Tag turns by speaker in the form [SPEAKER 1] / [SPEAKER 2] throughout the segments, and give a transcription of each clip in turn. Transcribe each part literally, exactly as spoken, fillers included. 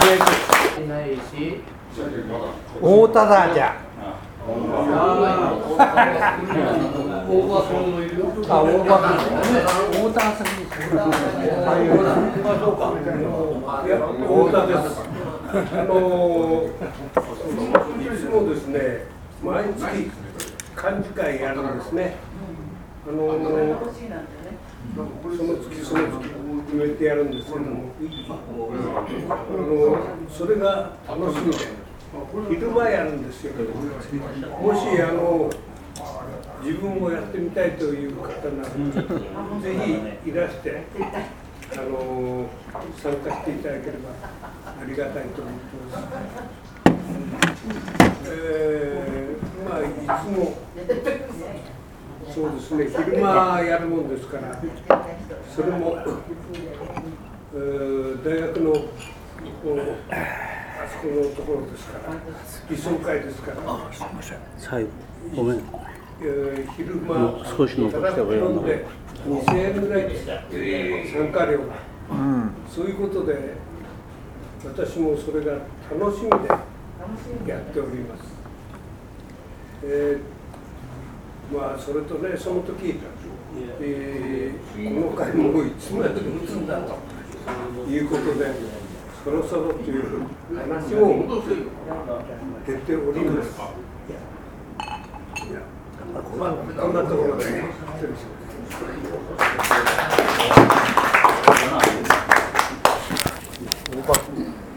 [SPEAKER 1] ないし、
[SPEAKER 2] 大田だじゃ。
[SPEAKER 1] 大場君もいるよ。
[SPEAKER 2] あ、大場君。大田朝日。
[SPEAKER 3] 大田です。あのいつもですね、毎月幹事会やるんですね。あのその月その月決めてやるんですけども、あのそれが楽しみで昼間やるんですよ。もしあの自分もやってみたいという方ならぜひいらしてあの参加していただければありがたいと思ってます。えー、まあいつもそうですね、昼間やるもんですから、それも、えー、大学のあそこのところですから、理想会ですから、
[SPEAKER 2] あ、すみません。最後、ごめん。
[SPEAKER 3] えー、昼間、
[SPEAKER 2] 少し残しておよう
[SPEAKER 3] でにせんえんぐらいです、参加料が、
[SPEAKER 2] うん。
[SPEAKER 3] そういうことで、私もそれが楽しみでやっております。えーまあそれとね、その時、えー、この会もいつまで打つんだということで、そろそろという話も出ております。いや、まあ、こんなところで、失礼します。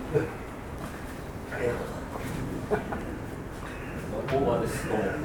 [SPEAKER 1] 大場です。どうも。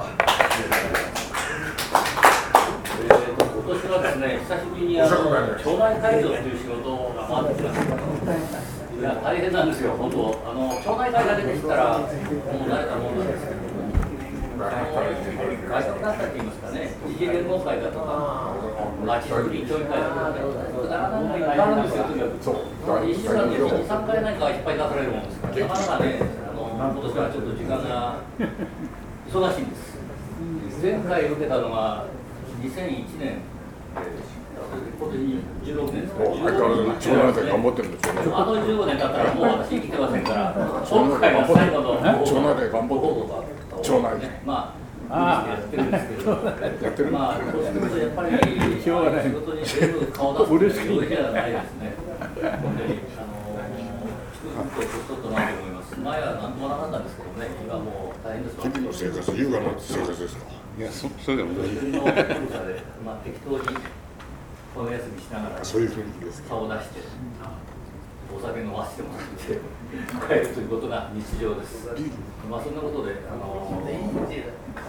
[SPEAKER 1] 今年はですね、久しぶりにあの町内会長という仕事が回ってきました。いや、大変なんですよ、本当。あの町内会が出てきたら、もう慣れたもんなんですけども、あの外国だったって言いますかね、自治連合会だとか、町づくり協議会だとかね、なかなか大変なんですよ、とにかく。いっしゅうかんのうちにさんかい何かいっぱい出されるもんですから、なかなかね、あの今年はちょっと時間が忙しいんです。前回受けたのがにせんいちねん、今年じゅうろくねんですから、
[SPEAKER 4] 相変わらず町内会頑張ってるんですよね。
[SPEAKER 1] あとじゅうごねんだったらもう私生きてませんから、今回が最後の
[SPEAKER 4] 町内会頑張ってる。町内会。
[SPEAKER 1] まあ、やってるんですけど、
[SPEAKER 4] やってる。
[SPEAKER 1] まあ、そうするとやっぱり仕事に全部顔出すというのじゃないですね。本当にあの作るとちょっとなと思います。前はなんともなかったんですけどね、今もう大変ですわ。
[SPEAKER 4] 日々の生活、優雅な生活ですか。
[SPEAKER 5] いや、そ、それでも
[SPEAKER 1] 自分の古さで、まあ、適当にお休みしながら
[SPEAKER 4] そういう雰囲気ですか。
[SPEAKER 1] 顔出してお酒飲ませてもらって帰るということが日常です。まあそんなことで、あのー、今年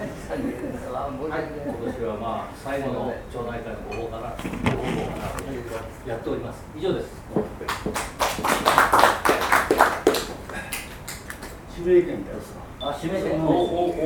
[SPEAKER 1] はまあ最後の町内会のご報告かな、ご報告かなとやっております。以上です。
[SPEAKER 2] 指名権ですか。
[SPEAKER 1] あ、指名権。